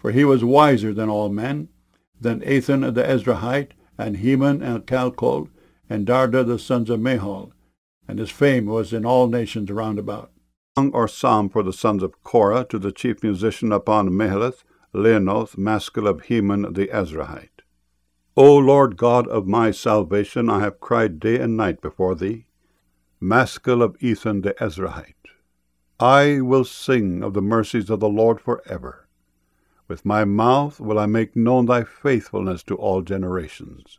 for he was wiser than all men, than Ethan the Ezrahite, and Heman and Calcol, and Darda the sons of Mahol, and his fame was in all nations round about. Song or psalm for the sons of Korah, to the chief musician upon Mahalath, Leanoth, maskil of Heman the Ezrahite. O Lord God of my salvation, I have cried day and night before thee, maskil of Ethan the Ezrahite. I will sing of the mercies of the Lord forever. With my mouth will I make known thy faithfulness to all generations.